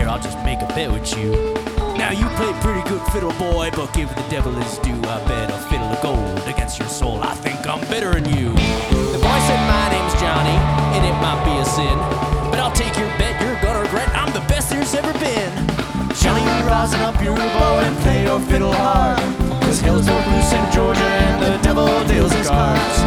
Here, I'll just make a bet with you. Now you play pretty good fiddle, boy, but give the devil his due. I bet a fiddle of gold against your soul. I think I'm better than you. The boy said my name's Johnny, and it might be a sin, but I'll take your bet, you're gonna regret. I'm the best there's ever been. Johnny, you rosin up your bow and play your fiddle hard, 'cause hell's broke loose in Georgia and the devil deals his cards.